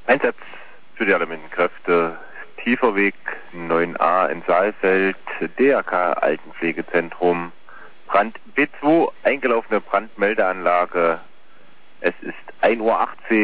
Einsatz für die Elementenkräfte, tiefer Weg 9a in Saalfeld, DRK Altenpflegezentrum, Brand B2, eingelaufene Brandmeldeanlage. Es ist 1:18 Uhr.